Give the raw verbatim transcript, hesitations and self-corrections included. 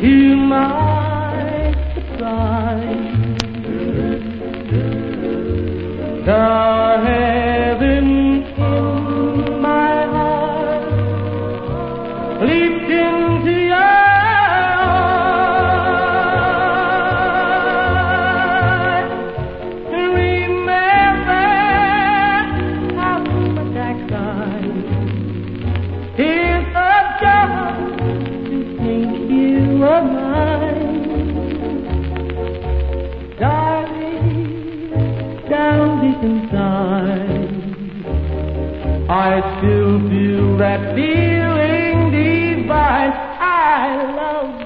To my surprise, the heavens in my heart leaped into your eyes. Remember how much I cried. Here's a joy to think you were mine, darling. Down deep inside, I still feel that feeling divine. I love